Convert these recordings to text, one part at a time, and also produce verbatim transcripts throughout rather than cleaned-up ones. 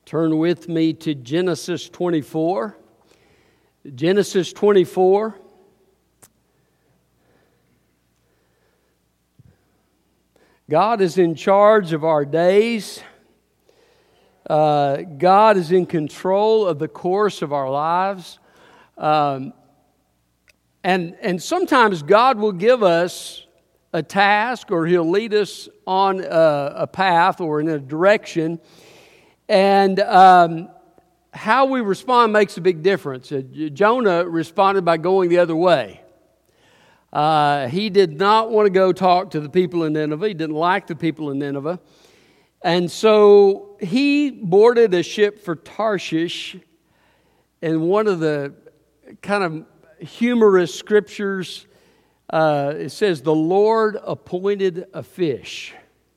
Turn with me to Genesis twenty-four. Genesis twenty-four. God is in charge of our days. Uh, God is in control of the course of our lives. Um, and, and sometimes God will give us a task, or He'll lead us on a, a path or in a direction. And um, how we respond makes a big difference. Uh, Jonah responded by going the other way. Uh, he did not want to go talk to the people in Nineveh. He didn't like the people in Nineveh. And so he boarded a ship for Tarshish. And one of the kind of humorous scriptures, uh, it says, the Lord appointed a fish.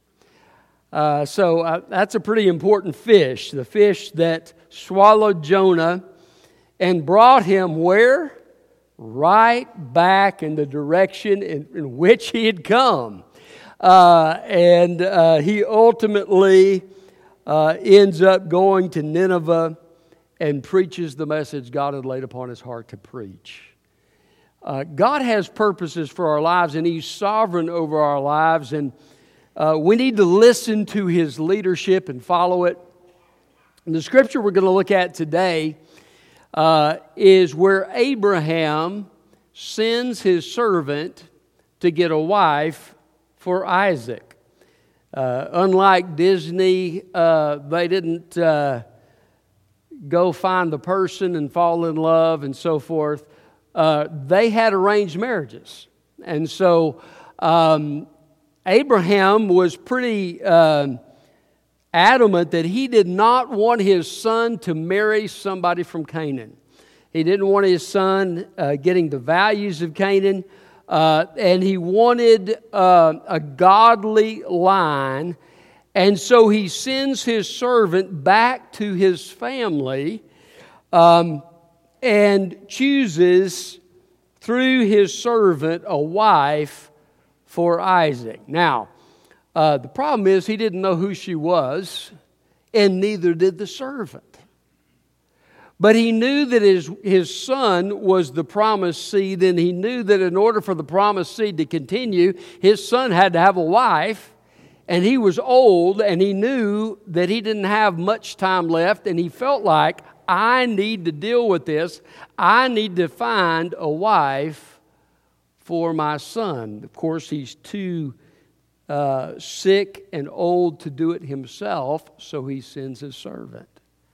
Uh, so uh, that's a pretty important fish. The fish that swallowed Jonah and brought him where? Right back in the direction in, in which he had come. Uh, and uh, he ultimately uh, ends up going to Nineveh and preaches the message God had laid upon his heart to preach. Uh, God has purposes for our lives, and He's sovereign over our lives, and uh, we need to listen to His leadership and follow it. And the scripture we're going to look at today Uh, is where Abraham sends his servant to get a wife for Isaac. Uh, unlike Disney, uh, they didn't uh, go find the person and fall in love and so forth. Uh, they had arranged marriages. And so um, Abraham was pretty Uh, adamant that he did not want his son to marry somebody from Canaan. He didn't want his son uh, getting the values of Canaan, uh, and he wanted uh, a godly line. And so he sends his servant back to his family um, and chooses through his servant a wife for Isaac. Now, Uh, the problem is he didn't know who she was, and neither did the servant. But he knew that his, his son was the promised seed, and he knew that in order for the promised seed to continue, his son had to have a wife, and he was old, and he knew that he didn't have much time left, and he felt like, I need to deal with this. I need to find a wife for my son. Of course, he's too Uh, sick and old to do it himself, so he sends his servant.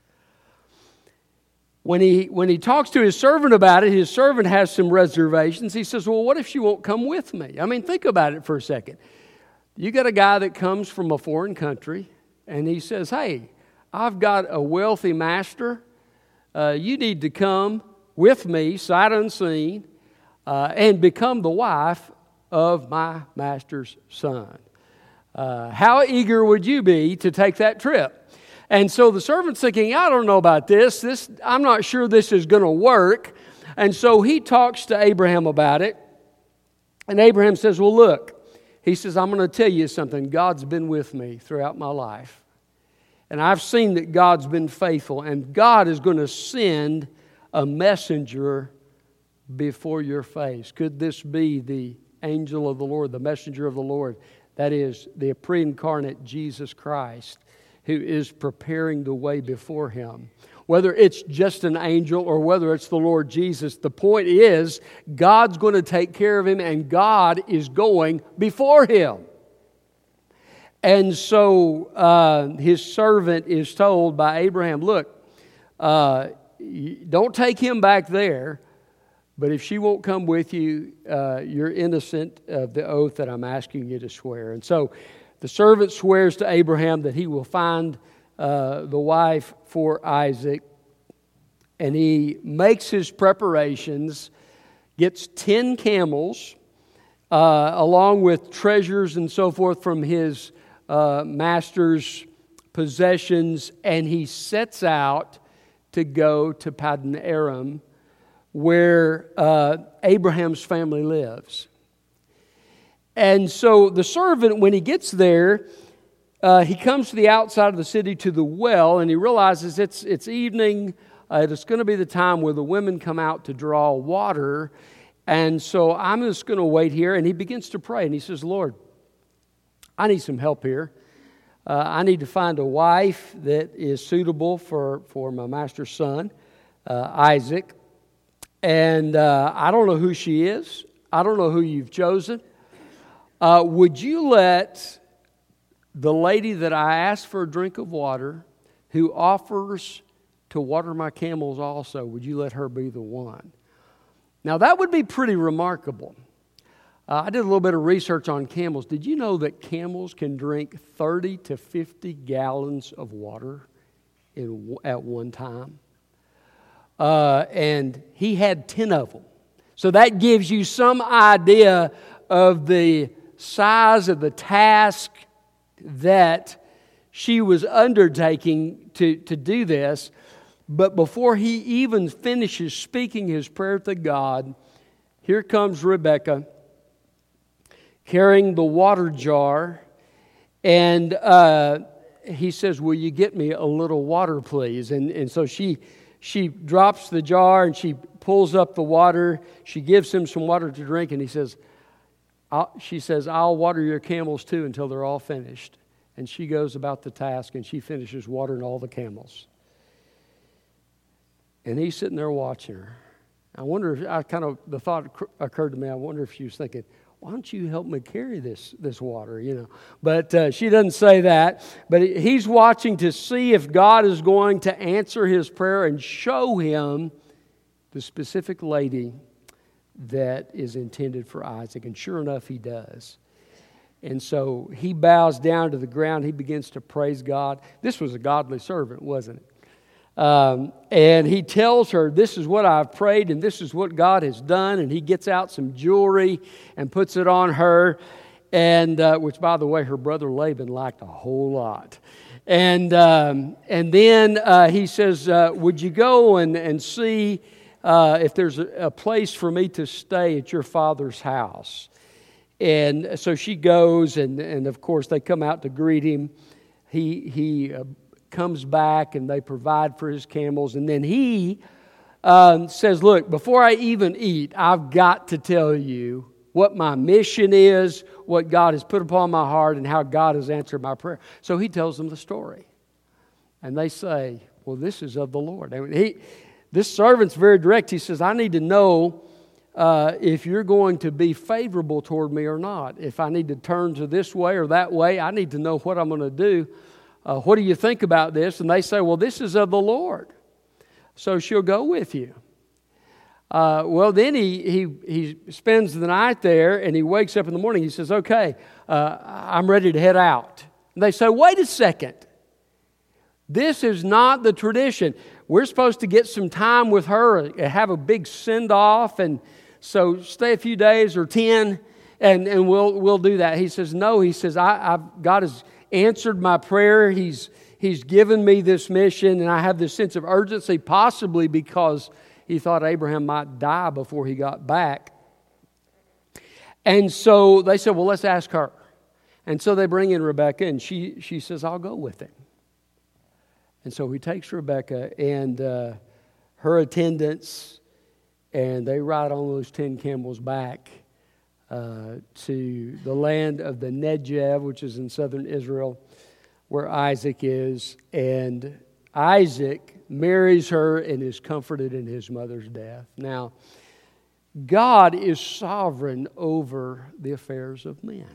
When he when he talks to his servant about it, his servant has some reservations. He says, well, what if she won't come with me? I mean, think about it for a second. You got a guy that comes from a foreign country, and he says, hey, I've got a wealthy master. Uh, you need to come with me, sight unseen, uh, and become the wife of my master's son. Uh, how eager would you be to take that trip? And so the servant's thinking, I don't know about this. This I'm not sure this is going to work. And so he talks to Abraham about it. And Abraham says, well, look. He says, I'm going to tell you something. God's been with me throughout my life. And I've seen that God's been faithful. And God is going to send a messenger before your face. Could this be the angel of the Lord, the messenger of the Lord? That is, the pre-incarnate Jesus Christ, who is preparing the way before Him. Whether it's just an angel or whether it's the Lord Jesus, the point is, God's going to take care of him, and God is going before him. And so uh, his servant is told by Abraham, look, uh, don't take him back there. But if she won't come with you, uh, you're innocent of the oath that I'm asking you to swear. And so the servant swears to Abraham that he will find uh, the wife for Isaac. And he makes his preparations, gets ten camels, uh, along with treasures and so forth from his uh, master's possessions. And he sets out to go to Paddan Aram, where uh, Abraham's family lives. And so the servant, when he gets there, uh, he comes to the outside of the city to the well, and he realizes it's, it's evening. Uh, it's going to be the time where the women come out to draw water. And so I'm just going to wait here. And he begins to pray. And he says, Lord, I need some help here. Uh, I need to find a wife that is suitable for, for my master's son, uh, Isaac. And uh, I don't know who she is. I don't know who you've chosen. Uh, would you let the lady that I asked for a drink of water, who offers to water my camels also, would you let her be the one? Now, that would be pretty remarkable. Uh, I did a little bit of research on camels. Did you know that camels can drink thirty to fifty gallons of water in, at one time? Uh, and he had ten of them. So that gives you some idea of the size of the task that she was undertaking to, to do this. But before he even finishes speaking his prayer to God, here comes Rebekah carrying the water jar. And uh, he says, will you get me a little water, please? And, and so she, she drops the jar and she pulls up the water. She gives him some water to drink. And he says, I'll, she says, I'll water your camels too until they're all finished. And she goes about the task and she finishes watering all the camels. And he's sitting there watching her. I wonder if, I kind of, the thought occurred to me, I wonder if she was thinking, why don't you help me carry this, this water, you know? But uh, she doesn't say that. But he's watching to see if God is going to answer his prayer and show him the specific lady that is intended for Isaac. And sure enough, he does. And so he bows down to the ground. He begins to praise God. This was a godly servant, wasn't it? Um, and he tells her, this is what I've prayed and this is what God has done. And he gets out some jewelry and puts it on her. And uh, which, by the way, her brother Laban liked a whole lot. And um, and then uh, he says, uh, would you go and, and see uh, if there's a, a place for me to stay at your father's house? And so she goes, and, and of course they come out to greet him. He he uh, comes back, and they provide for his camels. And then he um, says, look, before I even eat, I've got to tell you what my mission is, what God has put upon my heart, and how God has answered my prayer. So he tells them the story. And they say, well, this is of the Lord. I mean, he, this servant's very direct. He says, I need to know Uh, if you're going to be favorable toward me or not. If I need to turn to this way or that way, I need to know what I'm going to do. Uh, what do you think about this? And they say, well, this is of the Lord. So she'll go with you. Uh, well, then he, he, he spends the night there, and he wakes up in the morning. He says, okay, uh, I'm ready to head out. And they say, wait a second. This is not the tradition. We're supposed to get some time with her, have a big send-off, and so stay a few days or ten, and, and we'll we'll do that. He says, no. He says, I, I've, God has answered my prayer. He's He's given me this mission, and I have this sense of urgency, possibly because he thought Abraham might die before he got back. And so they said, well, let's ask her. And so they bring in Rebekah, and she she says, I'll go with him. And so he takes Rebekah and uh, her attendants, and they ride on those ten camels back uh, to the land of the Negev, which is in southern Israel, where Isaac is. And Isaac marries her and is comforted in his mother's death. Now, God is sovereign over the affairs of men.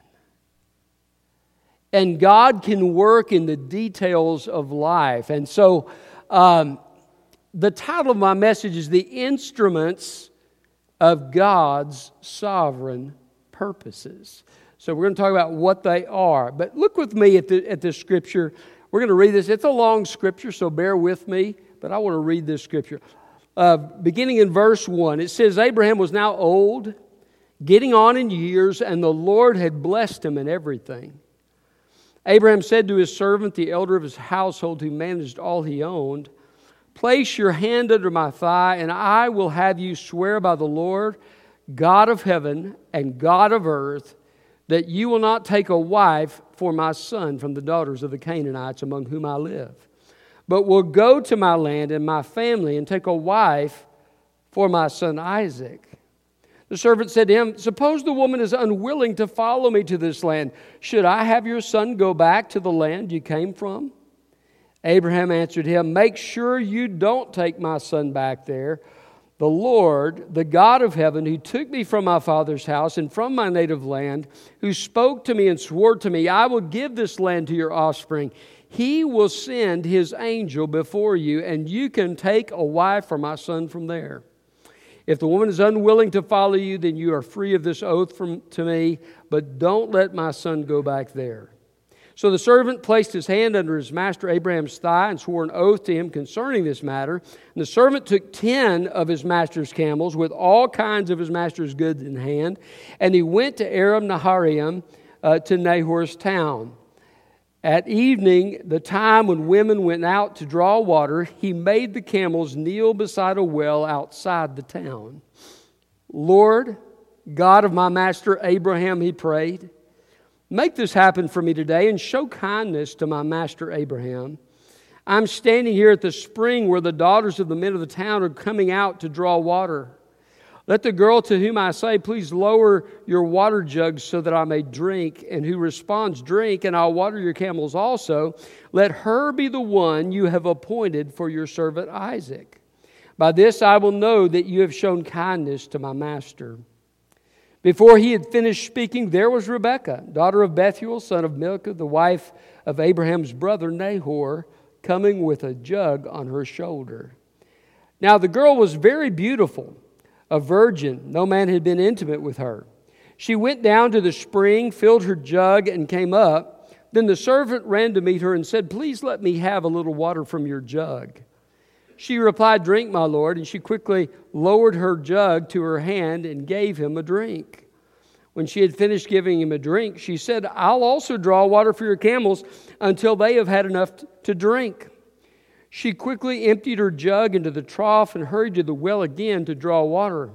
And God can work in the details of life. And so um, the title of my message is The Instruments of God's Sovereign Purposes. So we're going to talk about what they are. But look with me at the, at this scripture. We're going to read this. It's a long scripture, so bear with me. But I want to read this scripture. Uh, beginning in verse one, it says, Abraham was now old, getting on in years, and the Lord had blessed him in everything. Abraham said to his servant, the elder of his household, who managed all he owned, place your hand under my thigh, and I will have you swear by the Lord, God of heaven and God of earth, that you will not take a wife for my son from the daughters of the Canaanites among whom I live, but will go to my land and my family and take a wife for my son Isaac." The servant said to him, "Suppose the woman is unwilling to follow me to this land. Should I have your son go back to the land you came from?" Abraham answered him, "Make sure you don't take my son back there. The Lord, the God of heaven, who took me from my father's house and from my native land, who spoke to me and swore to me, 'I will give this land to your offspring,' He will send His angel before you, and you can take a wife for my son from there. If the woman is unwilling to follow you, then you are free of this oath from, to me, but don't let my son go back there." So the servant placed his hand under his master Abraham's thigh and swore an oath to him concerning this matter. And the servant took ten of his master's camels with all kinds of his master's goods in hand, and he went to Aram Naharaim, uh, to Nahor's town. At evening, the time when women went out to draw water, he made the camels kneel beside a well outside the town. "Lord, God of my master Abraham," he prayed, "make this happen for me today and show kindness to my master Abraham. I'm standing here at the spring where the daughters of the men of the town are coming out to draw water. Let the girl to whom I say, 'Please lower your water jugs so that I may drink,' and who responds, 'Drink, and I'll water your camels also,' let her be the one you have appointed for your servant Isaac. By this I will know that you have shown kindness to my master." Before he had finished speaking, there was Rebekah, daughter of Bethuel, son of Milcah, the wife of Abraham's brother Nahor, coming with a jug on her shoulder. Now the girl was very beautiful, a virgin. No man had been intimate with her. She went down to the spring, filled her jug, and came up. Then the servant ran to meet her and said, "Please let me have a little water from your jug." She replied, "Drink, my lord," and she quickly lowered her jug to her hand and gave him a drink. When she had finished giving him a drink, she said, "I'll also draw water for your camels until they have had enough to drink." She quickly emptied her jug into the trough and hurried to the well again to draw water.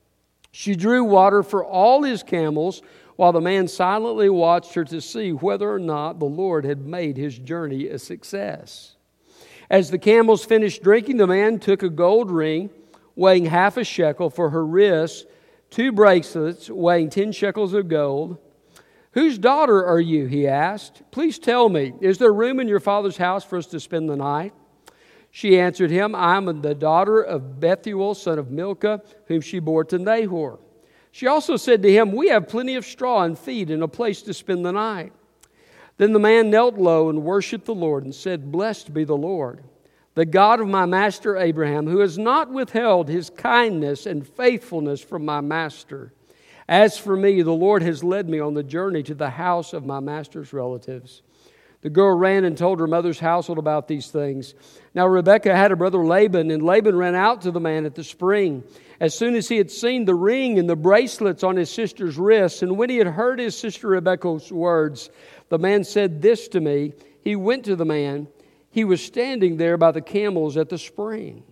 She drew water for all his camels, while the man silently watched her to see whether or not the Lord had made his journey a success. As the camels finished drinking, the man took a gold ring weighing half a shekel for her wrists, two bracelets weighing ten shekels of gold. "Whose daughter are you?" he asked. "Please tell me, is there room in your father's house for us to spend the night?" She answered him, "I am the daughter of Bethuel, son of Milcah, whom she bore to Nahor." She also said to him, "We have plenty of straw and feed and a place to spend the night." Then the man knelt low and worshipped the Lord and said, "Blessed be the Lord, the God of my master Abraham, who has not withheld His kindness and faithfulness from my master. As for me, the Lord has led me on the journey to the house of my master's relatives." The girl ran and told her mother's household about these things. Now Rebekah had a brother Laban, and Laban ran out to the man at the spring as soon as he had seen the ring and the bracelets on his sister's wrists. And when he had heard his sister Rebekah's words, the man said this to me. He went to the man. He was standing there by the camels at the spring.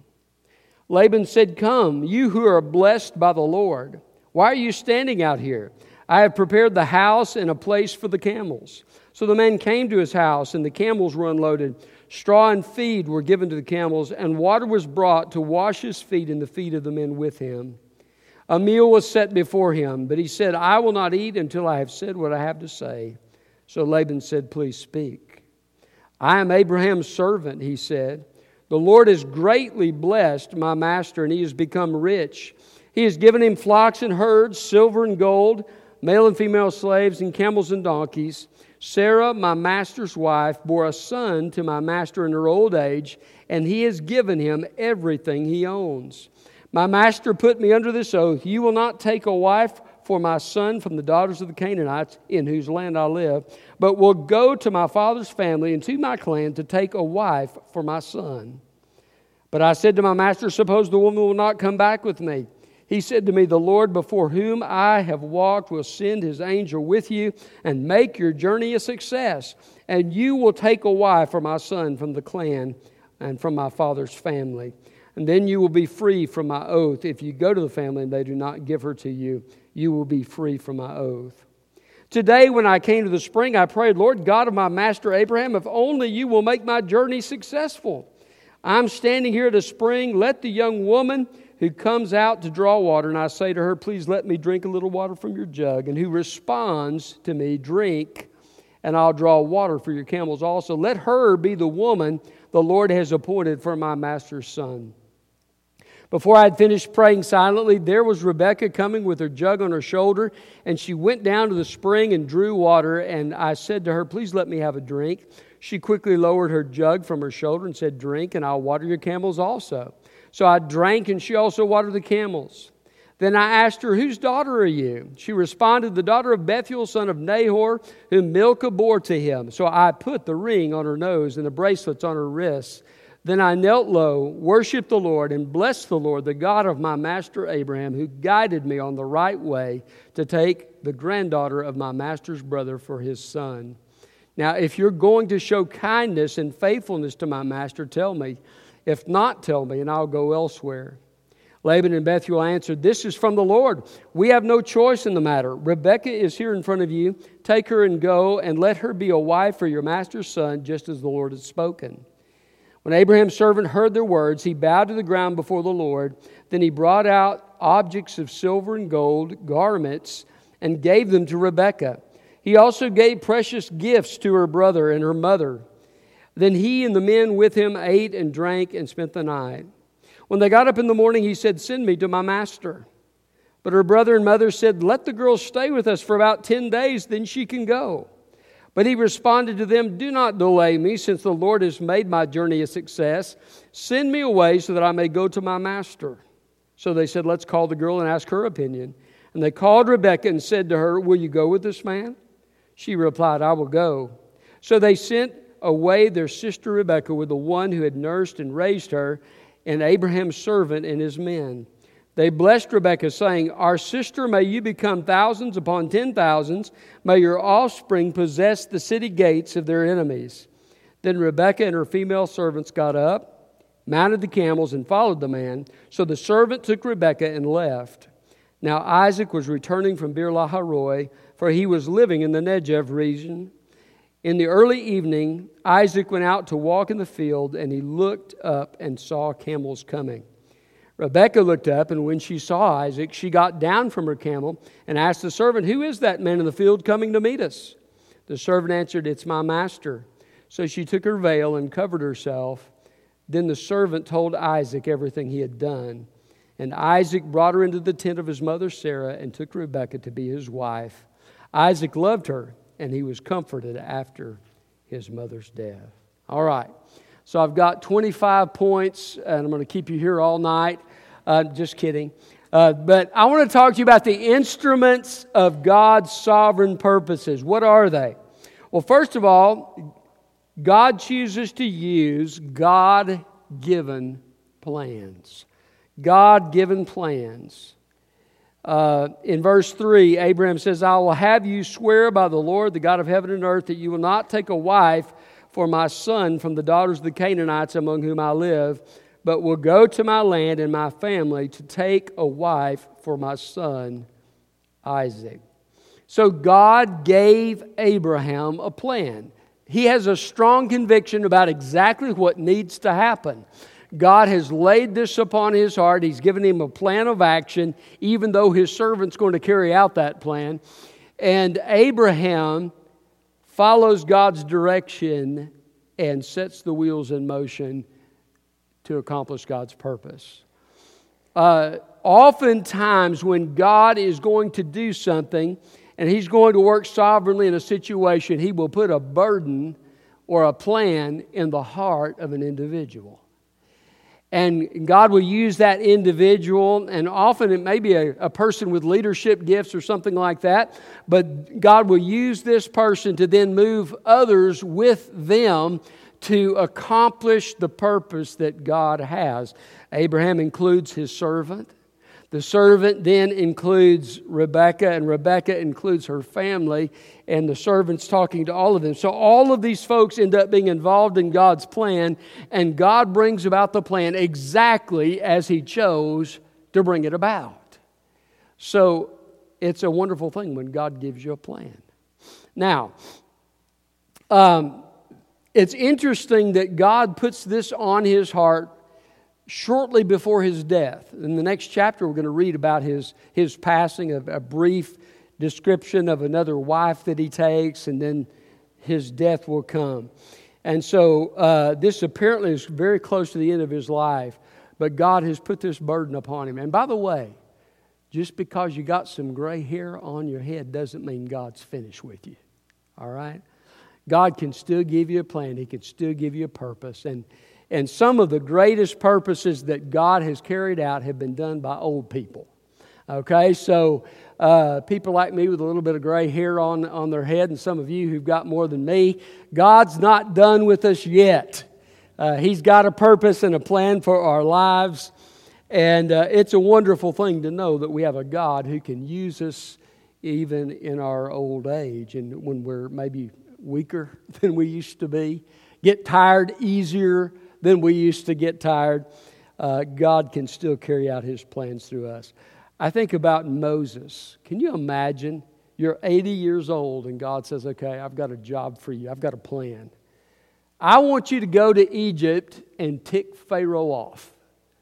Laban said, "Come, you who are blessed by the Lord. Why are you standing out here? I have prepared the house and a place for the camels." So the man came to his house, and the camels were unloaded. Straw and feed were given to the camels, and water was brought to wash his feet and the feet of the men with him. A meal was set before him, but he said, "I will not eat until I have said what I have to say." So Laban said, "Please speak." "I am Abraham's servant," he said. "The Lord has greatly blessed my master, and he has become rich. He has given him flocks and herds, silver and gold, male and female slaves, and camels and donkeys. Sarah, my master's wife, bore a son to my master in her old age, and he has given him everything he owns. My master put me under this oath: you will not take a wife for my son from the daughters of the Canaanites, in whose land I live, but will go to my father's family and to my clan to take a wife for my son. But I said to my master, suppose the woman will not come back with me. He said to me, the Lord before whom I have walked will send his angel with you and make your journey a success. And you will take a wife for my son from the clan and from my father's family. And then you will be free from my oath. If you go to the family and they do not give her to you, you will be free from my oath. Today when I came to the spring, I prayed, Lord God of my master Abraham, if only you will make my journey successful. I'm standing here at a spring. Let the young woman who comes out to draw water, and I say to her, please let me drink a little water from your jug, and who responds to me, drink, and I'll draw water for your camels also. Let her be the woman the Lord has appointed for my master's son. Before I had finished praying silently, there was Rebekah coming with her jug on her shoulder, and she went down to the spring and drew water, and I said to her, please let me have a drink. She quickly lowered her jug from her shoulder and said, drink, and I'll water your camels also. So I drank, and she also watered the camels. Then I asked her, whose daughter are you? She responded, the daughter of Bethuel, son of Nahor, whom Milcah bore to him. So I put the ring on her nose and the bracelets on her wrists. Then I knelt low, worshiped the Lord, and blessed the Lord, the God of my master Abraham, who guided me on the right way to take the granddaughter of my master's brother for his son. Now, if you're going to show kindness and faithfulness to my master, tell me. If not, tell me, and I'll go elsewhere. Laban and Bethuel answered, this is from the Lord. We have no choice in the matter. Rebekah is here in front of you. Take her and go, and let her be a wife for your master's son, just as the Lord has spoken. When Abraham's servant heard their words, he bowed to the ground before the Lord. Then he brought out objects of silver and gold, garments, and gave them to Rebekah. He also gave precious gifts to her brother and her mother. Then he and the men with him ate and drank and spent the night. When they got up in the morning, he said, send me to my master. But her brother and mother said, let the girl stay with us for about ten days, then she can go. But he responded to them, do not delay me, since the Lord has made my journey a success. Send me away so that I may go to my master. So they said, let's call the girl and ask her opinion. And they called Rebekah and said to her, will you go with this man? She replied, I will go. So they sent away their sister Rebekah with the one who had nursed and raised her, and Abraham's servant and his men. They blessed Rebekah, saying, our sister, may you become thousands upon ten thousands. May your offspring possess the city gates of their enemies. Then Rebekah and her female servants got up, mounted the camels, and followed the man. So the servant took Rebekah and left. Now Isaac was returning from Beer-lahai-roi, for he was living in the Negev region. In the early evening, Isaac went out to walk in the field, and he looked up and saw camels coming. Rebekah looked up, and when she saw Isaac, she got down from her camel and asked the servant, who is that man in the field coming to meet us? The servant answered, it's my master. So she took her veil and covered herself. Then the servant told Isaac everything he had done. And Isaac brought her into the tent of his mother Sarah and took Rebekah to be his wife. Isaac loved her, and he was comforted after his mother's death. All right. So I've got twenty-five points, and I'm going to keep you here all night. Uh, just kidding. Uh, but I want to talk to you about the instruments of God's sovereign purposes. What are they? Well, first of all, God chooses to use God-given plans. God-given plans. Uh, in verse three, Abraham says, I will have you swear by the Lord, the God of heaven and earth, that you will not take a wife for my son from the daughters of the Canaanites among whom I live, but will go to my land and my family to take a wife for my son Isaac. So God gave Abraham a plan. He has a strong conviction about exactly what needs to happen. God has laid this upon his heart. He's given him a plan of action, even though his servant's going to carry out that plan. And Abraham follows God's direction and sets the wheels in motion to accomplish God's purpose. Uh, oftentimes when God is going to do something and he's going to work sovereignly in a situation, he will put a burden or a plan in the heart of an individual. And God will use that individual, and often it may be a, a person with leadership gifts or something like that, but God will use this person to then move others with them to accomplish the purpose that God has. Abraham includes his servant. The servant then includes Rebekah, and Rebekah includes her family, and the servant's talking to all of them. So all of these folks end up being involved in God's plan, and God brings about the plan exactly as He chose to bring it about. So it's a wonderful thing when God gives you a plan. Now, um, it's interesting that God puts this on his heart shortly before his death. In the next chapter, we're going to read about his, his passing, a, a brief description of another wife that he takes, and then his death will come. And so uh, this apparently is very close to the end of his life, but God has put this burden upon him. And by the way, just because you got some gray hair on your head doesn't mean God's finished with you. All right? God can still give you a plan. He can still give you a purpose. And, and some of the greatest purposes that God has carried out have been done by old people. Okay? So uh, people like me with a little bit of gray hair on, on their head, and some of you who've got more than me, God's not done with us yet. Uh, he's got a purpose and a plan for our lives. And uh, it's a wonderful thing to know that we have a God who can use us even in our old age and when we're maybe weaker than we used to be, get tired easier than we used to get tired. Uh, God can still carry out his plans through us. I think about Moses. Can you imagine? You're eighty years old and God says, okay, I've got a job for you. I've got a plan. I want you to go to Egypt and tick Pharaoh off.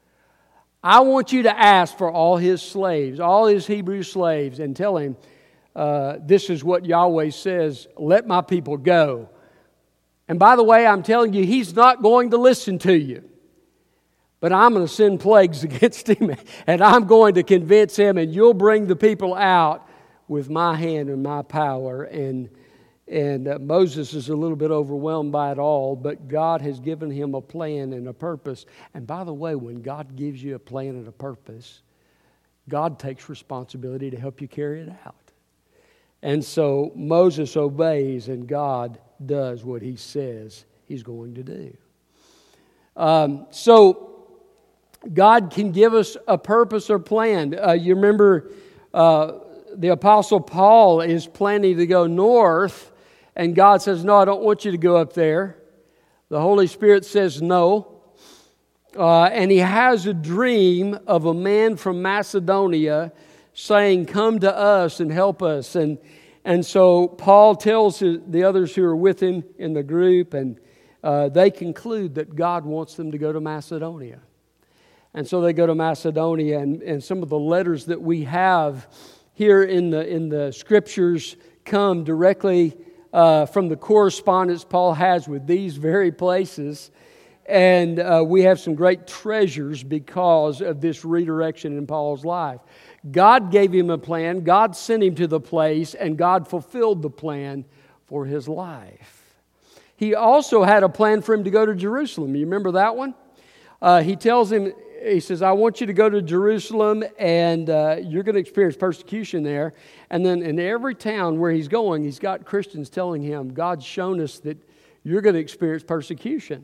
I want you to ask for all his slaves, all his Hebrew slaves, and tell him, uh, this is what Yahweh says, let my people go. And by the way, I'm telling you, he's not going to listen to you. But I'm going to send plagues against him, and I'm going to convince him, and you'll bring the people out with my hand and my power. And And uh, Moses is a little bit overwhelmed by it all, but God has given him a plan and a purpose. And by the way, when God gives you a plan and a purpose, God takes responsibility to help you carry it out. And so Moses obeys, and God does what he says he's going to do. Um, so God can give us a purpose or plan. Uh, you remember uh, the Apostle Paul is planning to go north, and God says, no, I don't want you to go up there. The Holy Spirit says no. Uh, and he has a dream of a man from Macedonia saying, come to us and help us. And, and so Paul tells the others who are with him in the group, and uh, they conclude that God wants them to go to Macedonia. And so they go to Macedonia, and, and some of the letters that we have here in the, in the Scriptures come directly Uh, from the correspondence Paul has with these very places. And uh, we have some great treasures because of this redirection in Paul's life. God gave him a plan, God sent him to the place, and God fulfilled the plan for his life. He also had a plan for him to go to Jerusalem. You remember that one? Uh, he tells him, he says, I want you to go to Jerusalem, and uh, you're going to experience persecution there. And then in every town where he's going, he's got Christians telling him, God's shown us that you're going to experience persecution.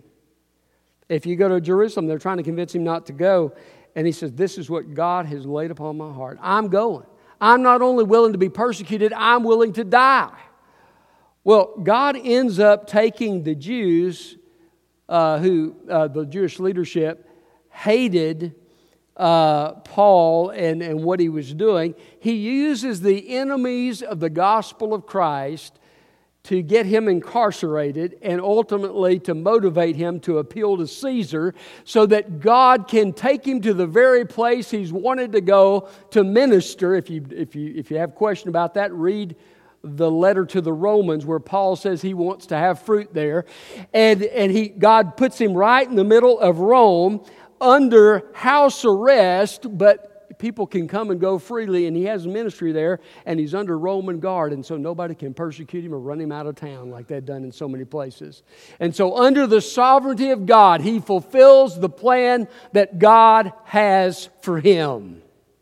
If you go to Jerusalem, they're trying to convince him not to go. And he says, this is what God has laid upon my heart. I'm going. I'm not only willing to be persecuted, I'm willing to die. Well, God ends up taking the Jews, uh, who uh, the Jewish leadership, hated uh, Paul and, and what he was doing. He uses the enemies of the gospel of Christ to get him incarcerated and ultimately to motivate him to appeal to Caesar so that God can take him to the very place he's wanted to go to minister. If you, if you, if you have a question about that, read the letter to the Romans where Paul says he wants to have fruit there. And, and he, God puts him right in the middle of Rome under house arrest, but people can come and go freely, and he has a ministry there, and he's under Roman guard, and so nobody can persecute him or run him out of town like they've done in so many places. And so under the sovereignty of God, he fulfills the plan that God has for him.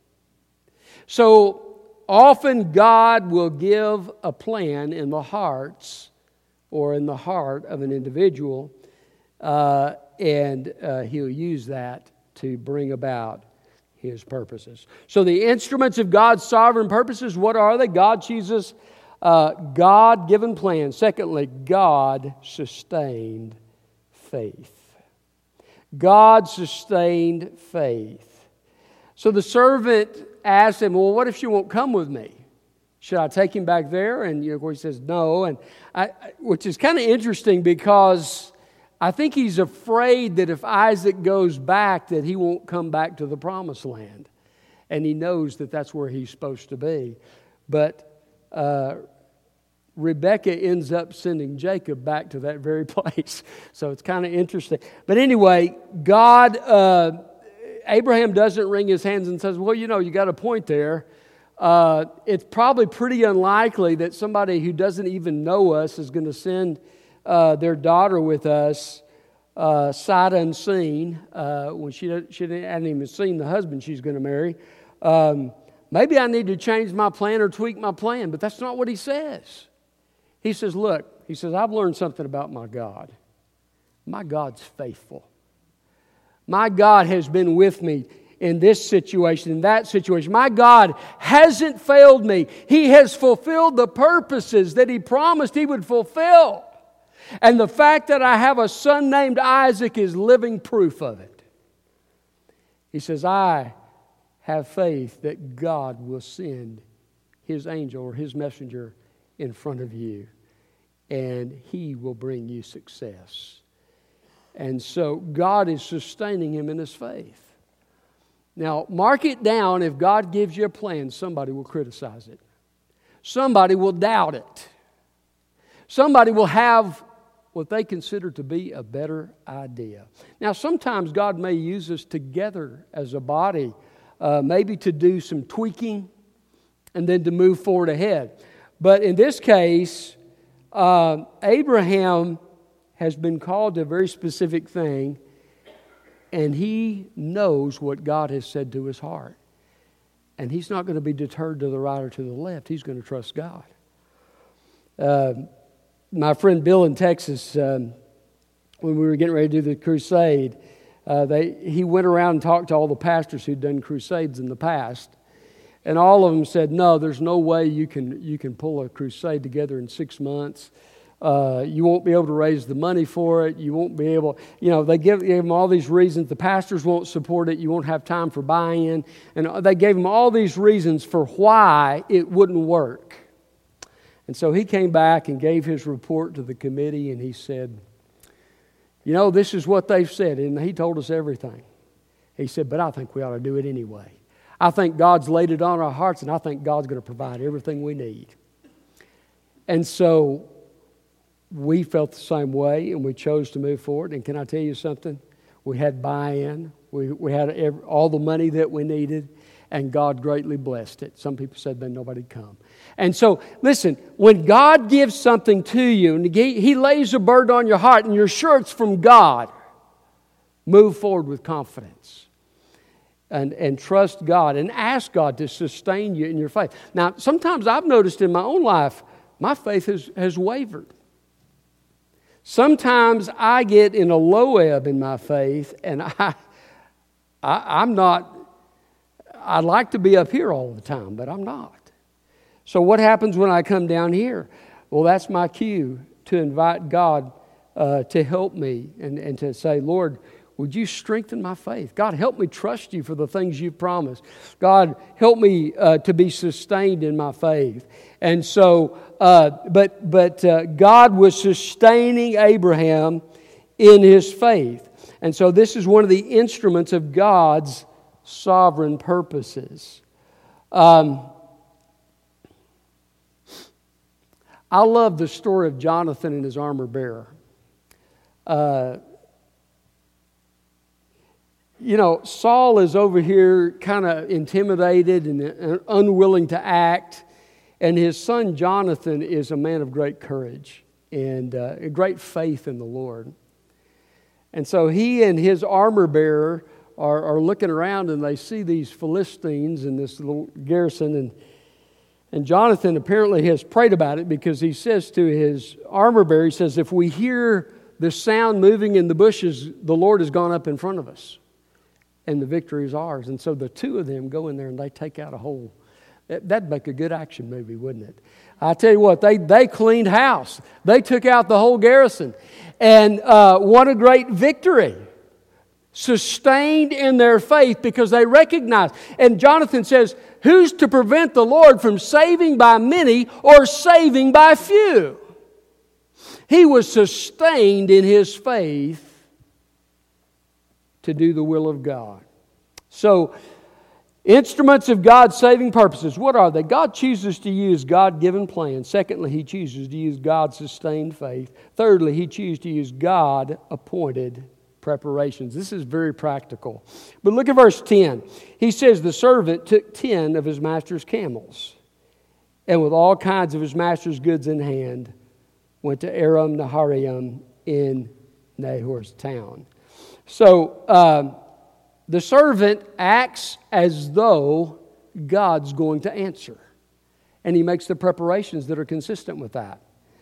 So often God will give a plan in the hearts or in the heart of an individual, uh, and uh, he'll use that to bring about his purposes. So the instruments of God's sovereign purposes, what are they? God chooses uh, God-given plans. Secondly, God-sustained faith. God-sustained faith. So the servant asked him, well, what if she won't come with me? Should I take him back there? And you know, of course, he says no, and I, which is kind of interesting because I think he's afraid that if Isaac goes back, that he won't come back to the promised land, and he knows that that's where he's supposed to be. But uh, Rebekah ends up sending Jacob back to that very place, so it's kind of interesting. But anyway, God, uh, Abraham doesn't wring his hands and says, "Well, you know, you got a point there." Uh, it's probably pretty unlikely that somebody who doesn't even know us is going to send uh, their daughter with us uh, sight unseen uh, when she, she hadn't even seen the husband she's going to marry. Um, maybe I need to change my plan or tweak my plan, but that's not what he says. He says, look, he says, I've learned something about my God. My God's faithful. My God has been with me in this situation, in that situation. My God hasn't failed me. He has fulfilled the purposes that He promised He would fulfill. And the fact that I have a son named Isaac is living proof of it. He says, I have faith that God will send His angel or His messenger in front of you, and He will bring you success. And so God is sustaining him in his faith. Now, mark it down, if God gives you a plan, somebody will criticize it. Somebody will doubt it. Somebody will have what they consider to be a better idea. Now, sometimes God may use us together as a body, uh, maybe to do some tweaking and then to move forward ahead. But in this case, uh, Abraham has been called to a very specific thing, and he knows what God has said to his heart. And he's not going to be deterred to the right or to the left. He's going to trust God. Uh, my friend Bill in Texas, um, when we were getting ready to do the crusade, uh, they, he went around and talked to all the pastors who'd done crusades in the past. And all of them said, no, there's no way you can, you can pull a crusade together in six months. Uh, you won't be able to raise the money for it. You won't be able, you know, they give, gave them all these reasons. The pastors won't support it. You won't have time for buy-in. And they gave him all these reasons for why it wouldn't work. And so he came back and gave his report to the committee, and he said, you know, this is what they've said. And he told us everything. He said, but I think we ought to do it anyway. I think God's laid it on our hearts, and I think God's going to provide everything we need. And so we felt the same way, and we chose to move forward. And can I tell you something? We had buy-in. We, we had every, all the money that we needed, and God greatly blessed it. Some people said then nobody'd come. And so, listen, when God gives something to you, and he, he lays a burden on your heart, and you're sure it's from God, move forward with confidence. And, and trust God and ask God to sustain you in your faith. Now, sometimes I've noticed in my own life, my faith has, has wavered. Sometimes I get in a low ebb in my faith, and I, I, I'm not, I'd like to be up here all the time, but I'm not. So what happens when I come down here? Well, that's my cue to invite God uh, to help me and, and to say, Lord, would you strengthen my faith? God, help me trust you for the things you've promised. God, help me uh, to be sustained in my faith. And so, uh, but but uh, God was sustaining Abraham in his faith. And so this is one of the instruments of God's sovereign purposes. Um, I love the story of Jonathan and his armor bearer. Uh You know, Saul is over here kind of intimidated and unwilling to act. And his son Jonathan is a man of great courage and uh, great faith in the Lord. And so he and his armor bearer are, are looking around, and they see these Philistines in this little garrison. And, and Jonathan apparently has prayed about it, because he says to his armor bearer, he says, if we hear the sound moving in the bushes, the Lord has gone up in front of us, and the victory is ours. And so the two of them go in there and they take out a whole, that'd make a good action movie, wouldn't it? I tell you what, they, they cleaned house. They took out the whole garrison and uh, won a great victory. sustained in their faith because they recognize. And Jonathan says, who's to prevent the Lord from saving by many or saving by few? He was sustained in his faith to do the will of God. So, instruments of God's saving purposes, what are they? God chooses to use God-given plans. Secondly, He chooses to use God's sustained faith. Thirdly, He chooses to use God-appointed preparations. This is very practical. But look at verse ten. He says, the servant took ten of his master's camels, and with all kinds of his master's goods in hand, went to Aram Naharaim in Nahor's town. So, um, the servant acts as though God's going to answer. And he makes the preparations that are consistent with that.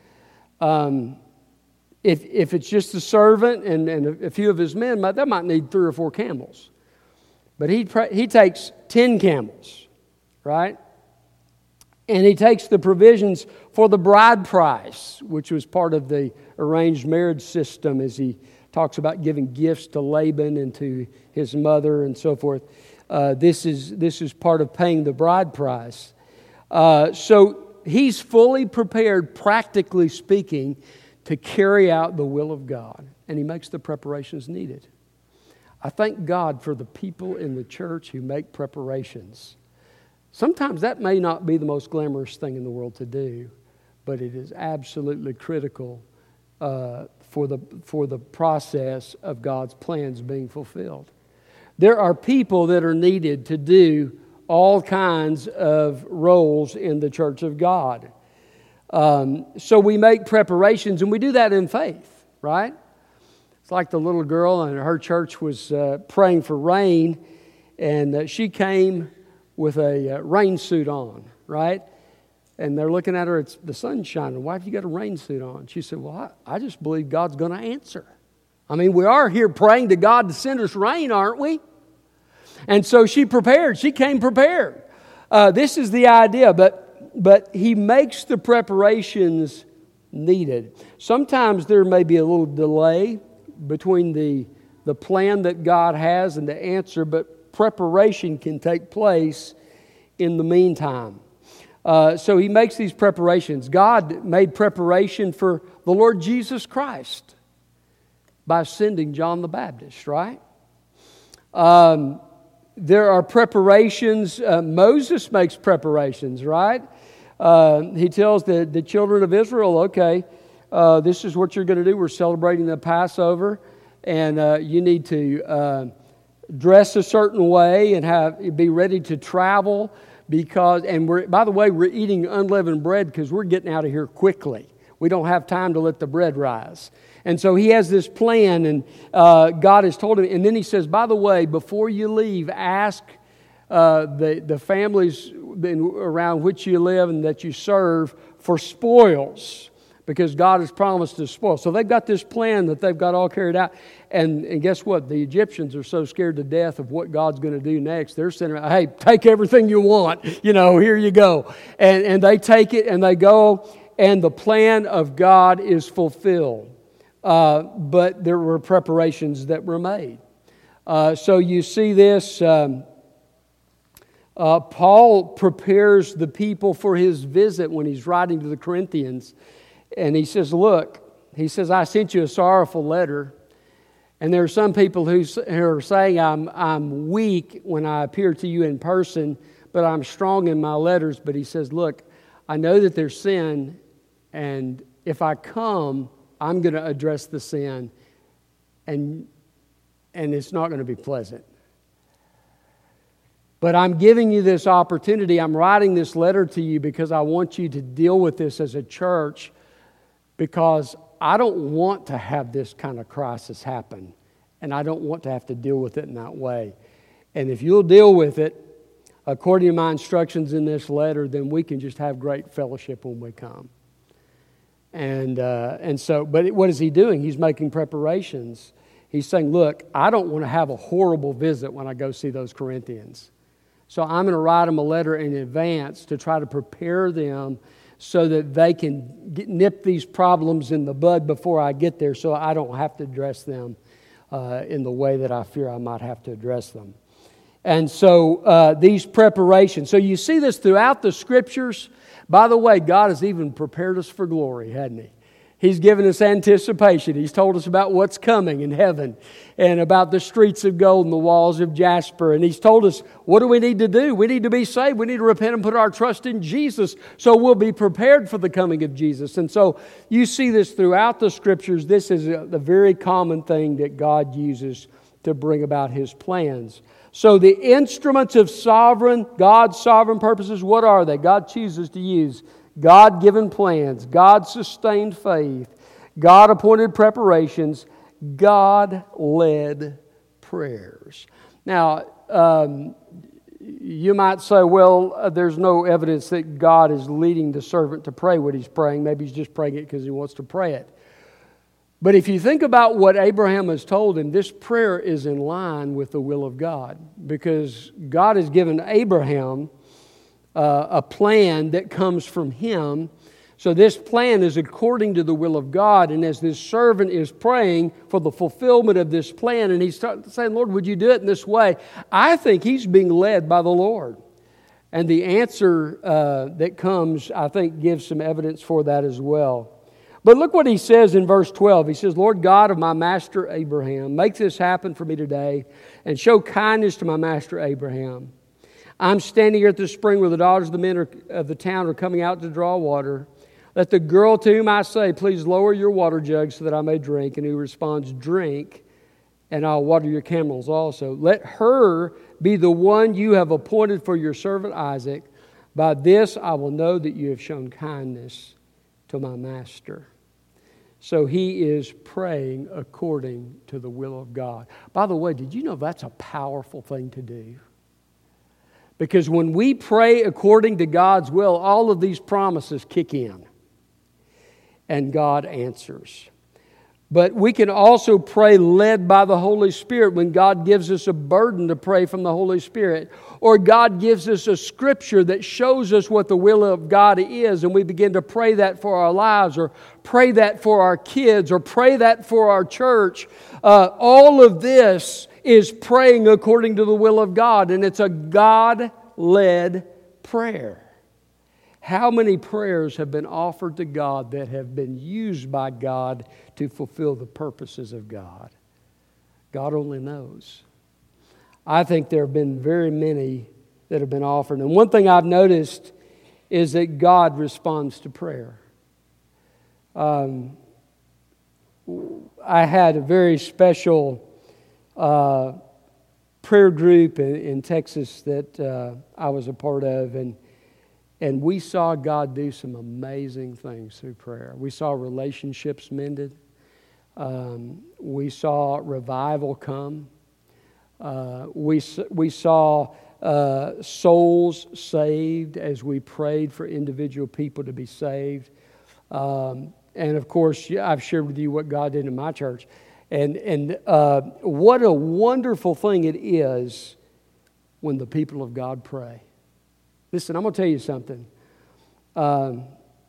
Um, if, if it's just the servant and, and a few of his men, that might need three or four camels. But he, he takes ten camels, right? And he takes the provisions for the bride price, which was part of the arranged marriage system, as he talks about giving gifts to Laban and to his mother and so forth. Uh, this is this is part of paying the bride price. Uh, so he's fully prepared, practically speaking, to carry out the will of God. And he makes the preparations needed. I thank God for the people in the church who make preparations. Sometimes that may not be the most glamorous thing in the world to do, but it is absolutely critical uh, for the for the process of God's plans being fulfilled. There are people that are needed to do all kinds of roles in the church of God. Um, so we make preparations, and we do that in faith, right? It's like the little girl, and her church was uh, praying for rain, and uh, she came with a uh, rain suit on, right? And they're looking at her, it's the sun's shining. Why have you got a rain suit on? She said, well, I, I just believe God's going to answer. I mean, we are here praying to God to send us rain, aren't we? And so she prepared. She came prepared. Uh, this is the idea, but, but he makes the preparations needed. Sometimes there may be a little delay between the, the plan that God has and the answer, but preparation can take place in the meantime. Uh, so he makes these preparations. God made preparation for the Lord Jesus Christ by sending John the Baptist, right? Um, there are preparations. Uh, Moses makes preparations, right? Uh, he tells the, the children of Israel, okay, uh, this is what you're going to do. We're celebrating the Passover, and uh, you need to uh, dress a certain way and have be ready to travel. Because, and we're, by the way, we're eating unleavened bread because we're getting out of here quickly. We don't have time to let the bread rise. And so he has this plan, and uh, God has told him. And then he says, by the way, before you leave, ask uh, the, the families around which you live and that you serve for spoils, because God has promised to spoil. So they've got this plan that they've got all carried out. And, and guess what? The Egyptians are so scared to death of what God's going to do next. They're saying, hey, take everything you want. You know, here you go. And, and they take it and they go, and the plan of God is fulfilled. Uh, but there were preparations that were made. Uh, so you see this. Um, uh, Paul prepares the people for his visit when he's writing to the Corinthians. And he says, look, he says, I sent you a sorrowful letter. And there are some people who, who are saying I'm, I'm weak when I appear to you in person, but I'm strong in my letters. But he says, look, I know that there's sin, and if I come, I'm going to address the sin, and, and it's not going to be pleasant. But I'm giving you this opportunity. I'm writing this letter to you because I want you to deal with this as a church, because I don't want to have this kind of crisis happen, and I don't want to have to deal with it in that way. And if you'll deal with it according to my instructions in this letter, then we can just have great fellowship when we come. And uh, and so, but what is he doing? He's making preparations. He's saying, look, I don't want to have a horrible visit when I go see those Corinthians. So I'm going to write them a letter in advance to try to prepare them so that they can get, nip these problems in the bud before I get there, so I don't have to address them uh, in the way that I fear I might have to address them. And so uh, these preparations. So you see this throughout the Scriptures. By the way, God has even prepared us for glory, hadn't He? He's given us anticipation. He's told us about what's coming in heaven and about the streets of gold and the walls of jasper. And He's told us, what do we need to do? We need to be saved. We need to repent and put our trust in Jesus so we'll be prepared for the coming of Jesus. And so you see this throughout the Scriptures. This is a, the very common thing that God uses to bring about His plans. So the instruments of sovereign, God's sovereign purposes, what are they? God chooses to use God-given plans, God-sustained faith, God-appointed preparations, God-led prayers. Now, um, you might say, well, uh, there's no evidence that God is leading the servant to pray what he's praying. Maybe he's just praying it because he wants to pray it. But if you think about what Abraham has told him, this prayer is in line with the will of God, because God has given Abraham uh, a plan that comes from Him. So this plan is according to the will of God, and as this servant is praying for the fulfillment of this plan, and he's saying, Lord, would you do it in this way? I think he's being led by the Lord. And the answer uh, that comes, I think, gives some evidence for that as well. But look what he says in verse twelve. He says, Lord God of my master Abraham, make this happen for me today and show kindness to my master Abraham. I'm standing here at the spring where the daughters of the men are, of the town are coming out to draw water. Let the girl to whom I say, please lower your water jug so that I may drink, and who responds, drink, and I'll water your camels also. Let her be the one you have appointed for your servant Isaac. By this I will know that you have shown kindness to my master. So he is praying according to the will of God. By the way, did you know that's a powerful thing to do? Because when we pray according to God's will, all of these promises kick in. And God answers. But we can also pray led by the Holy Spirit when God gives us a burden to pray from the Holy Spirit. Or God gives us a scripture that shows us what the will of God is, and we begin to pray that for our lives, or pray that for our kids, or pray that for our church. Uh, all of this is praying according to the will of God, and it's a God-led prayer. How many prayers have been offered to God that have been used by God to fulfill the purposes of God? God only knows. I think there have been very many that have been offered. And one thing I've noticed is that God responds to prayer. Um, I had a very special uh, prayer group in, in Texas that uh, I was a part of, and And we saw God do some amazing things through prayer. We saw relationships mended. Um, we saw revival come. Uh, we, we saw uh, souls saved as we prayed for individual people to be saved. Um, and of course, I've shared with you what God did in my church. And, and uh, what a wonderful thing it is when the people of God pray. Listen, I'm going to tell you something. Um,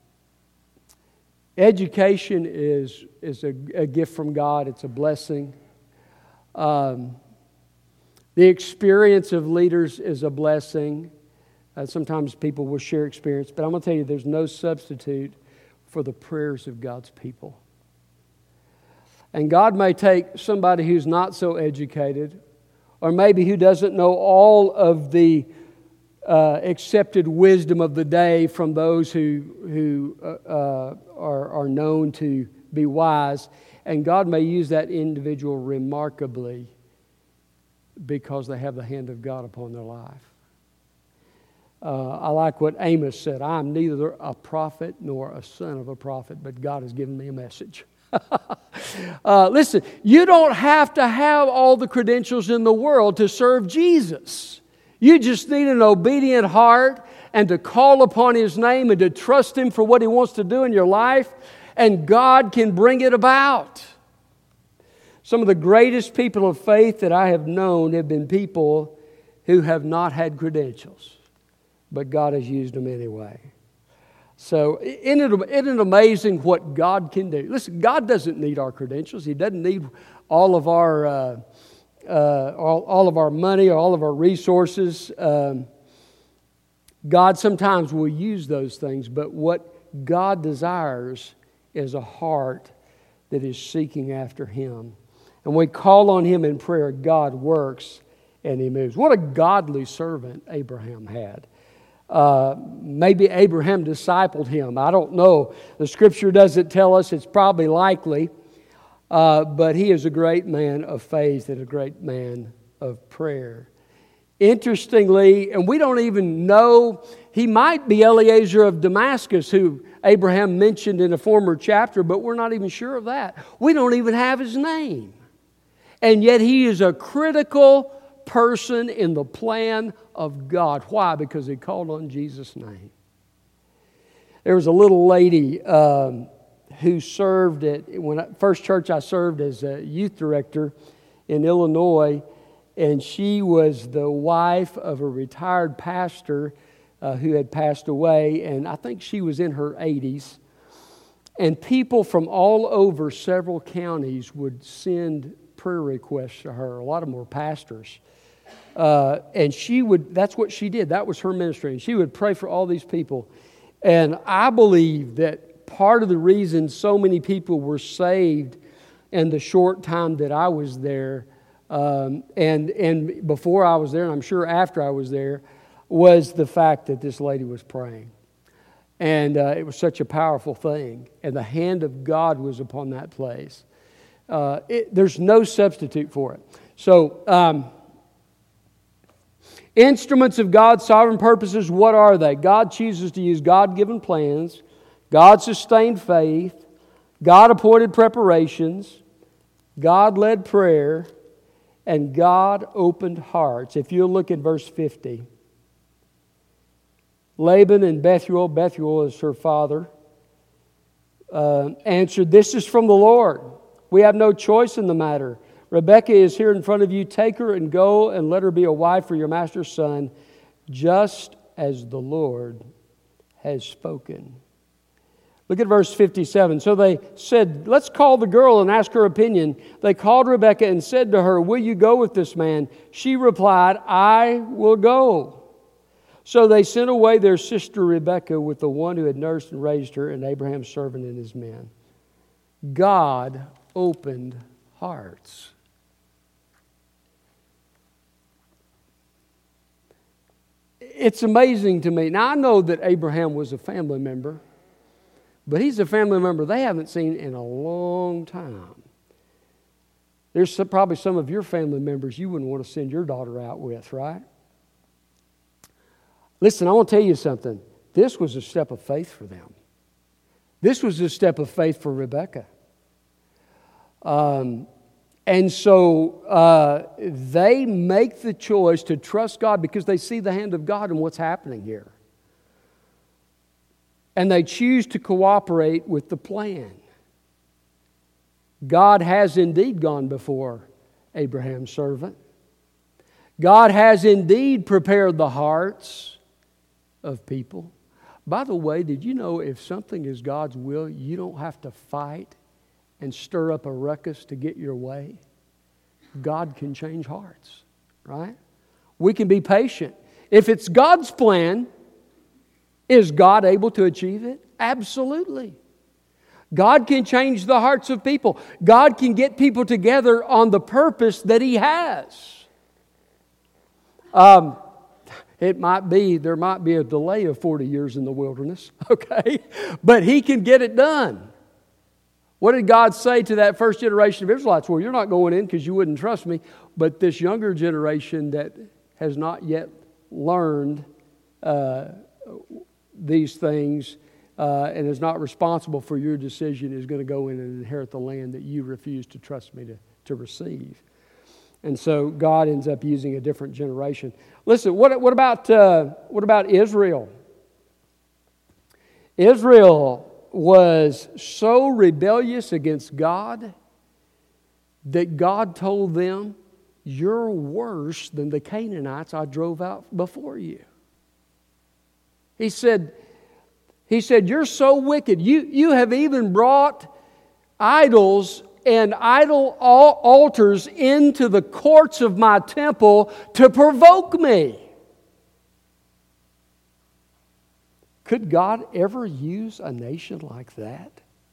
education is, is a, a gift from God. It's a blessing. Um, the experience of leaders is a blessing. Uh, sometimes people will share experience, but I'm going to tell you there's no substitute for the prayers of God's people. And God may take somebody who's not so educated, or maybe who doesn't know all of the Uh, accepted wisdom of the day from those who who uh, uh, are, are known to be wise, and God may use that individual remarkably because they have the hand of God upon their life. Uh, I like what Amos said, I'm neither a prophet nor a son of a prophet, but God has given me a message. uh, listen, you don't have to have all the credentials in the world to serve Jesus. You just need an obedient heart and to call upon His name and to trust Him for what He wants to do in your life, and God can bring it about. Some of the greatest people of faith that I have known have been people who have not had credentials, but God has used them anyway. So isn't it, isn't it amazing what God can do? Listen, God doesn't need our credentials. He doesn't need all of our uh, uh, all, all of our money, all of our resources. Um, God sometimes will use those things, but what God desires is a heart that is seeking after Him. And we call on Him in prayer, God works and He moves. What a godly servant Abraham had. Uh, maybe Abraham discipled him. I don't know. The Scripture doesn't tell us. It's probably likely. Uh, but he is a great man of faith and a great man of prayer. Interestingly, and we don't even know, he might be Eliezer of Damascus, who Abraham mentioned in a former chapter, but we're not even sure of that. We don't even have his name. And yet he is a critical person in the plan of God. Why? Because he called on Jesus' name. There was a little lady um, who served at, when I, first church I served as a youth director in Illinois, and she was the wife of a retired pastor uh, who had passed away, and I think she was in her eighties. And people from all over several counties would send prayer requests to her. A lot of them were pastors. Uh, and she would, that's what she did. That was her ministry. And she would pray for all these people. And I believe that part of the reason so many people were saved in the short time that I was there, um, and, and before I was there, and I'm sure after I was there, was the fact that this lady was praying. And uh, it was such a powerful thing. And the hand of God was upon that place. Uh, it, there's no substitute for it. So, um, instruments of God's sovereign purposes, what are they? God chooses to use God-given plans, God-sustained faith, God-appointed preparations, God-led prayer, and God-opened hearts. If you'll look at verse fifty. Laban and Bethuel, Bethuel is her father, uh, answered, "This is from the Lord. We have no choice in the matter. Rebekah is here in front of you. Take her and go and let her be a wife for your master's son, just as the Lord has spoken." Look at verse fifty-seven. So they said, "Let's call the girl and ask her opinion." They called Rebekah and said to her, "Will you go with this man?" She replied, "I will go." So they sent away their sister Rebekah with the one who had nursed and raised her, and Abraham's servant and his men. God opened hearts. It's amazing to me. Now, I know that Abraham was a family member, but he's a family member they haven't seen in a long time. There's some, probably some of your family members you wouldn't want to send your daughter out with, right? Listen, I want to tell you something. This was a step of faith for them. This was a step of faith for Rebekah. Um, and so uh, they make the choice to trust God because they see the hand of God in what's happening here. And they choose to cooperate with the plan. God has indeed gone before Abraham's servant. God has indeed prepared the hearts of people. By the way, did you know if something is God's will, you don't have to fight and stir up a ruckus to get your way? God can change hearts, right? We can be patient. If it's God's plan, is God able to achieve it? Absolutely. God can change the hearts of people. God can get people together on the purpose that He has. Um, it might be, there might be a delay of forty years in the wilderness, okay? But He can get it done. What did God say to that first generation of Israelites? Well, you're not going in because you wouldn't trust me. But this younger generation that has not yet learned uh, these things uh, and is not responsible for your decision is going to go in and inherit the land that you refuse to trust me to, to receive. And so God ends up using a different generation. Listen, what, what about uh, what about Israel? Israel was so rebellious against God that God told them, "You're worse than the Canaanites I drove out before you." He said, He said, "You're so wicked. You, you have even brought idols and idol altars into the courts of my temple to provoke me. Could God ever use a nation like that?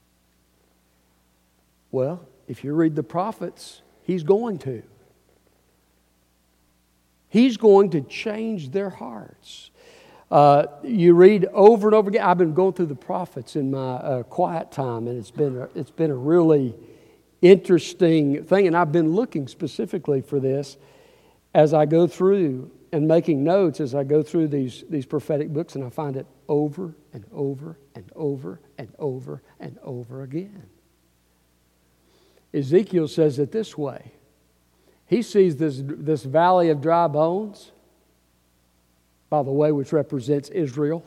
Well, if you read the prophets, He's going to. He's going to change their hearts. Uh, you read over and over again. I've been going through the prophets in my uh, quiet time, and it's been a, it's been a really interesting thing. And I've been looking specifically for this as I go through and making notes as I go through these these prophetic books, and I find it over and over and over and over and over again. Ezekiel says it this way. He sees this, this valley of dry bones, by the way, which represents Israel.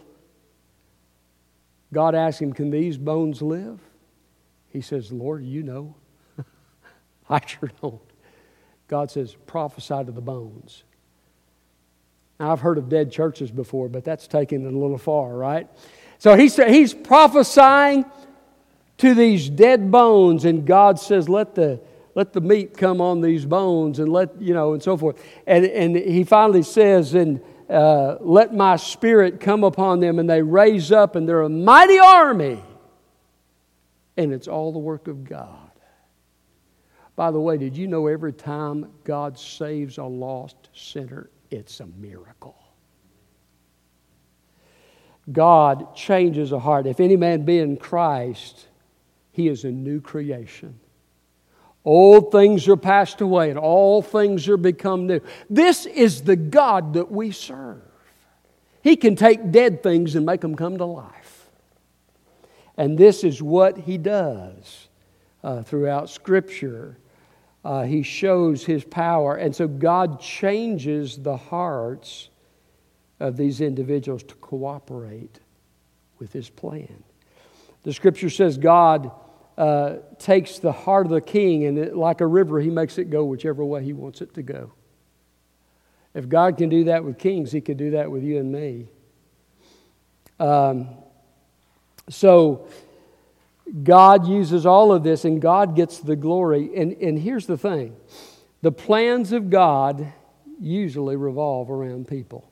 God asks him, can these bones live? He says, Lord, you know. I sure don't. God says, prophesy to the bones. Now, I've heard of dead churches before, but that's taking it a little far, right? So he's, he's prophesying to these dead bones, and God says, let the let the meat come on these bones, and let, you know, and so forth. And, and he finally says, and uh, let my spirit come upon them, and they raise up, and they're a mighty army. And it's all the work of God. By the way, did you know every time God saves a lost sinner, it's a miracle? God changes a heart. If any man be in Christ, he is a new creation. Old things are passed away, and all things are become new. This is the God that we serve. He can take dead things and make them come to life. And this is what He does uh, throughout Scripture. Uh, he shows His power. And so God changes the hearts of these individuals to cooperate with His plan. The Scripture says God uh, takes the heart of the king, and it, like a river, He makes it go whichever way He wants it to go. If God can do that with kings, He could do that with you and me. Um, so God uses all of this, and God gets the glory. And, and here's the thing. The plans of God usually revolve around people.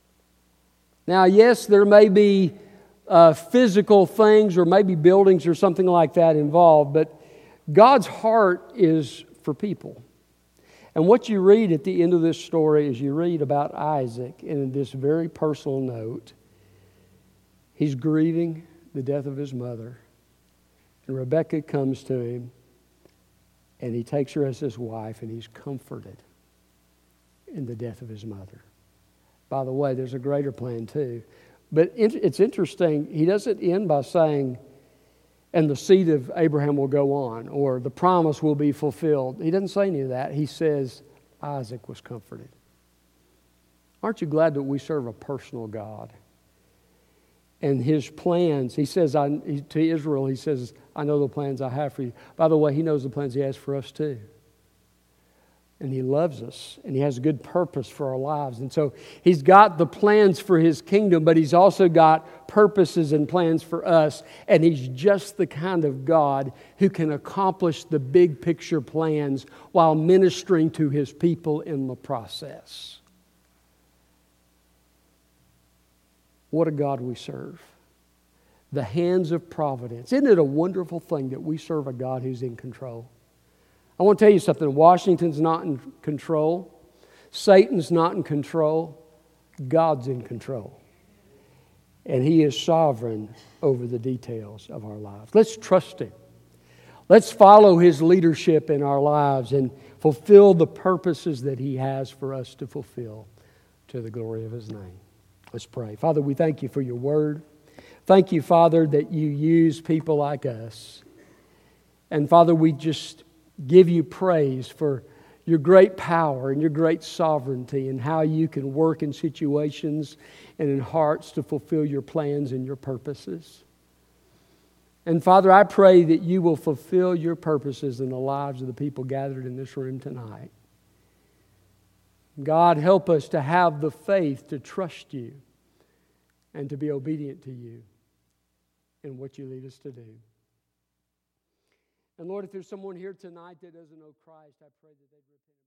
Now, yes, there may be uh, physical things or maybe buildings or something like that involved, but God's heart is for people. And what you read at the end of this story is you read about Isaac, and in this very personal note, he's grieving the death of his mother. And Rebekah comes to him, and he takes her as his wife, and he's comforted in the death of his mother. By the way, there's a greater plan too. But it's interesting, he doesn't end by saying, and the seed of Abraham will go on, or the promise will be fulfilled. He doesn't say any of that. He says, Isaac was comforted. Aren't you glad that we serve a personal God? And His plans, He says I, to Israel, He says, I know the plans I have for you. By the way, He knows the plans He has for us too. And He loves us, and He has a good purpose for our lives. And so He's got the plans for His kingdom, but He's also got purposes and plans for us. And He's just the kind of God who can accomplish the big picture plans while ministering to His people in the process. What a God we serve. The hands of providence. Isn't it a wonderful thing that we serve a God who's in control? I want to tell you something. Washington's not in control. Satan's not in control. God's in control. And He is sovereign over the details of our lives. Let's trust Him. Let's follow His leadership in our lives and fulfill the purposes that He has for us to fulfill to the glory of His name. Let's pray. Father, we thank You for Your word. Thank You, Father, that You use people like us. And Father, we just give You praise for Your great power and Your great sovereignty and how You can work in situations and in hearts to fulfill Your plans and Your purposes. And Father, I pray that You will fulfill Your purposes in the lives of the people gathered in this room tonight. God, help us to have the faith to trust You and to be obedient to You in what You lead us to do. And Lord, if there's someone here tonight that doesn't know Christ, I pray that they'd repent.